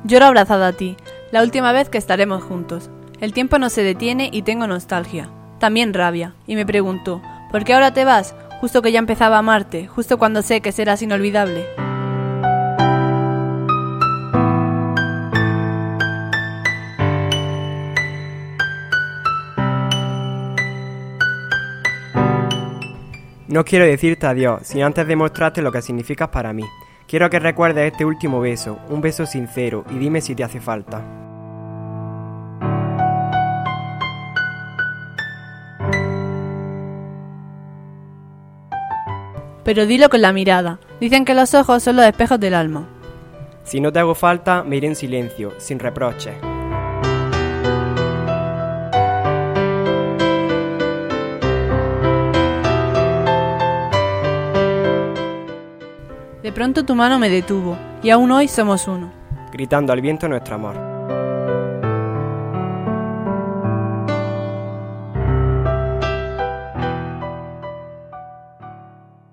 Lloro abrazada a ti, la última vez que estaremos juntos. El tiempo no se detiene y tengo nostalgia, también rabia, y me pregunto, ¿por qué ahora te vas? Justo que ya empezaba a amarte, justo cuando sé que serás inolvidable. No quiero decirte adiós sin antes demostrarte lo que significas para mí. Quiero que recuerdes este último beso, un beso sincero, y dime si te hace falta. Pero dilo con la mirada. Dicen que los ojos son los espejos del alma. Si no te hago falta, me iré en silencio, sin reproches. De pronto tu mano me detuvo, y aún hoy somos uno. Gritando al viento nuestro amor.